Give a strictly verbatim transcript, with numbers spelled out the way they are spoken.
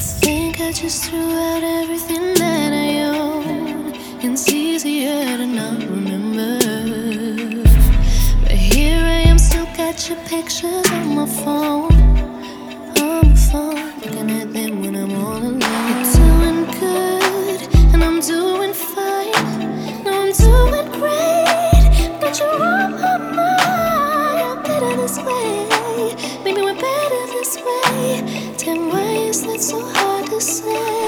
Think I just threw out everything that I own. It's easier to not remember. But here I am, still got your pictures on my phone. On my phone, looking at them when I'm all alone. You're doing good, and I'm doing fine. No, I'm doing great, but you're on my mind. I'm better this way. Maybe we're better this way. Then why is that so hard to say?